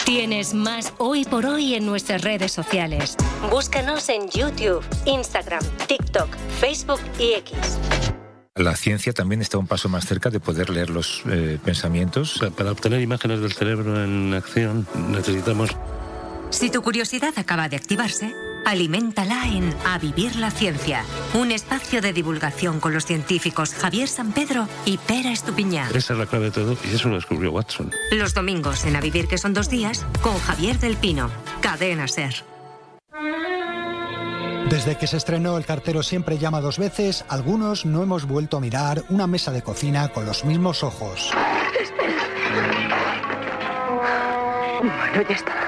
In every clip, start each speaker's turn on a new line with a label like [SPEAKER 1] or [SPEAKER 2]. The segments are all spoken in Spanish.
[SPEAKER 1] Tienes más Hoy por Hoy en nuestras redes sociales. Búscanos en YouTube, Instagram, TikTok, Facebook y X.
[SPEAKER 2] La ciencia también está un paso más cerca de poder leer los pensamientos.
[SPEAKER 3] Para obtener imágenes del cerebro en acción necesitamos...
[SPEAKER 4] Si tu curiosidad acaba de activarse, aliméntala en A Vivir la Ciencia, un espacio de divulgación con los científicos Javier Sampedro y Pera Estupiñán.
[SPEAKER 3] Esa es la clave de todo y eso lo descubrió Watson.
[SPEAKER 4] Los domingos en A Vivir, que son 2 días, con Javier del Pino. Cadena SER.
[SPEAKER 5] Desde que se estrenó El cartero siempre llama 2 veces, algunos no hemos vuelto a mirar una mesa de cocina con los mismos ojos.
[SPEAKER 6] Bueno, ya está.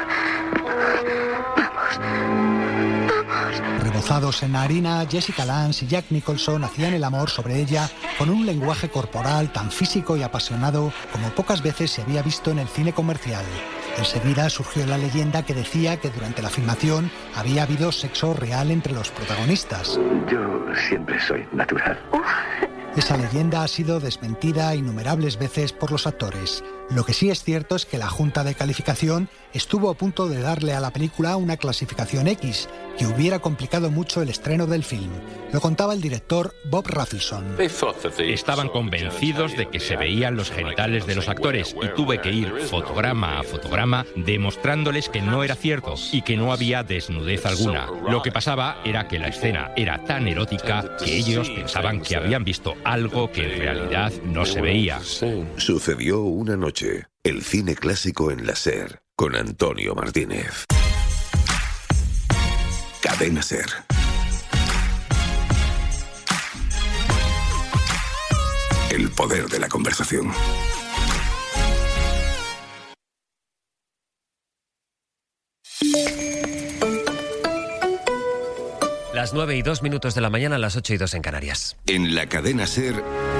[SPEAKER 5] Rebozados en harina, Jessica Lange y Jack Nicholson hacían el amor sobre ella con un lenguaje corporal tan físico y apasionado como pocas veces se había visto en el cine comercial. Enseguida surgió la leyenda que decía que durante la filmación había habido sexo real entre los protagonistas.
[SPEAKER 7] Yo siempre soy natural.
[SPEAKER 5] Esa leyenda ha sido desmentida innumerables veces por los actores. Lo que sí es cierto es que la Junta de Calificación estuvo a punto de darle a la película una clasificación X, que hubiera complicado mucho el estreno del film. Lo contaba el director Bob Rafelson.
[SPEAKER 8] Estaban convencidos de que se veían los genitales de los actores y tuve que ir fotograma a fotograma demostrándoles que no era cierto y que no había desnudez alguna. Lo que pasaba era que la escena era tan erótica que ellos pensaban que habían visto algo que en realidad no se veía.
[SPEAKER 9] Sucedió una noche. El cine clásico en la SER, con Antonio Martínez. Cadena SER. El poder de la conversación.
[SPEAKER 10] Las 9:02 de la mañana, las 8:02 en Canarias.
[SPEAKER 9] En la cadena SER,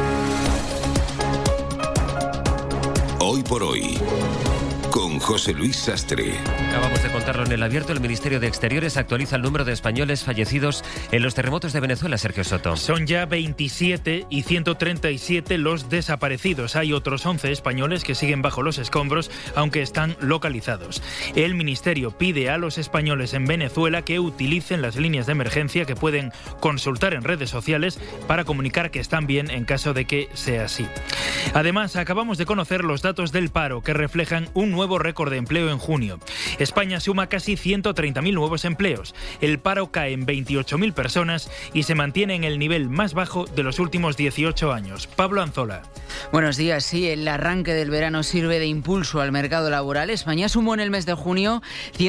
[SPEAKER 9] Hoy por Hoy, con José Luis Sastre.
[SPEAKER 10] Acabamos de contarlo en El Abierto. El Ministerio de Exteriores actualiza el número de españoles fallecidos en los terremotos de Venezuela, Sergio Soto.
[SPEAKER 11] Son ya 27 y 137 los desaparecidos. Hay otros 11 españoles que siguen bajo los escombros, aunque están localizados. El Ministerio pide a los españoles en Venezuela que utilicen las líneas de emergencia que pueden consultar en redes sociales para comunicar que están bien en caso de que sea así. Además, acabamos de conocer los datos del paro que reflejan un nuevo récord de empleo en junio. España suma casi 130.000 nuevos empleos. El paro cae en 28.000 personas y se mantiene en el nivel más bajo de los últimos 18 años. Pablo Anzola.
[SPEAKER 12] Buenos días. Sí, el arranque del verano sirve de impulso al mercado laboral. España sumó en el mes de junio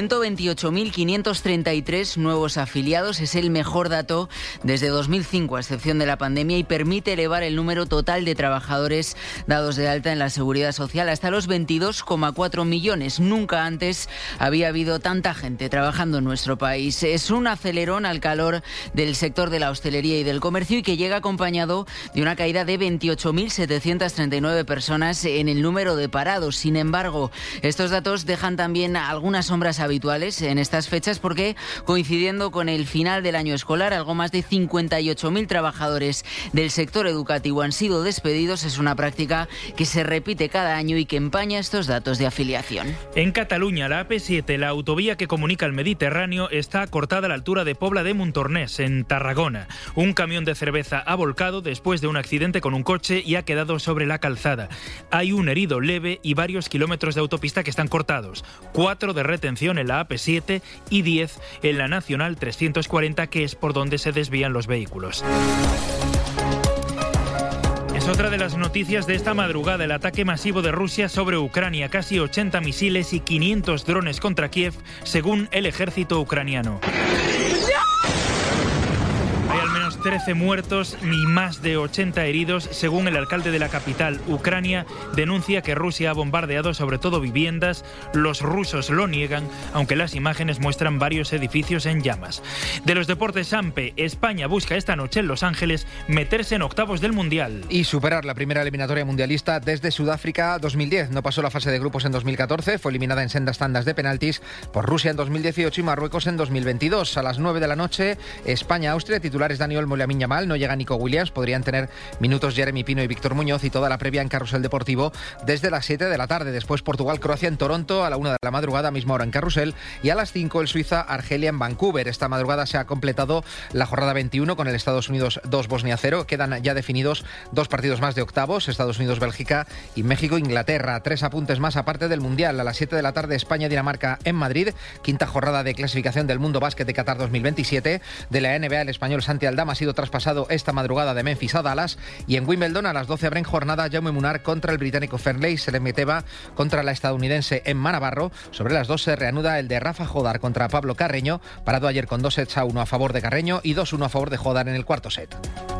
[SPEAKER 12] 128.533 nuevos afiliados. Es el mejor dato desde 2005, a excepción de la pandemia, y permite elevar el número total de trabajadores dados de alta en la Seguridad Social hasta los 22,4 millones. Nunca antes había habido tanta gente trabajando en nuestro país. Es un acelerón al calor del sector de la hostelería y del comercio y que llega acompañado de una caída de 28.739 personas en el número de parados. Sin embargo, estos datos dejan también algunas sombras habituales en estas fechas porque, coincidiendo con el final del año escolar, algo más de 58.000 trabajadores del sector educativo han sido despedidos. Es una práctica que se repite cada año y que empaña estos datos de afiliación.
[SPEAKER 11] En Cataluña, la AP7, la autovía que comunica el Mediterráneo, está cortada a la altura de Pobla de Montornès, en Tarragona. Un camión de cerveza ha volcado después de un accidente con un coche y ha quedado sobre la calzada. Hay un herido leve y varios kilómetros de autopista que están cortados. 4 de retención en la AP7 y 10 en la Nacional 340, que es por donde se desvían los vehículos. Es otra de las noticias de esta madrugada, el ataque masivo de Rusia sobre Ucrania. Casi 80 misiles y 500 drones contra Kiev, según el ejército ucraniano. Hay al menos 13 muertos y más de 80 heridos, según el alcalde de la capital. Ucrania denuncia que Rusia ha bombardeado sobre todo viviendas. Los rusos lo niegan, aunque las imágenes muestran varios edificios en llamas. De los deportes, Sampe, España busca esta noche en Los Ángeles meterse en octavos del Mundial.
[SPEAKER 13] Y superar la primera eliminatoria mundialista desde Sudáfrica 2010. No pasó la fase de grupos en 2014, fue eliminada en sendas tandas de penaltis por Rusia en 2018 y Marruecos en 2022. A las 9 de la noche, España-Austria, titulares Dani Olmo, Lamine Yamal, no llega Nico Williams, podrían tener minutos Jeremy Pino y Víctor Muñoz, y toda la previa en Carrusel Deportivo desde las 7 de la tarde. Después Portugal-Croacia en Toronto a la 1 de la madrugada, misma hora en Carrusel, y a las 5 el Suiza-Argelia en Vancouver. Esta madrugada se ha completado la jornada 21 con el Estados Unidos 2, Bosnia 0. Quedan ya definidos 2 partidos más de octavos, Estados Unidos-Bélgica y México-Inglaterra. 3 apuntes más aparte del Mundial. A las 7 de la tarde España-Dinamarca en Madrid, quinta jornada de clasificación del Mundo Básquet de Qatar 2027. De la NBA, el español Santi Aldama ha sido traspasado esta madrugada de Memphis a Dallas, y en Wimbledon a las 12 habrá en jornada Jaume Munar contra el británico Fernley, Selemeteva contra la estadounidense Emma Navarro. Sobre las 2 se reanuda el de Rafa Jodar contra Pablo Carreño, parado ayer con 2 sets a 1 a favor de Carreño y 2-1 a favor de Jodar en el cuarto set.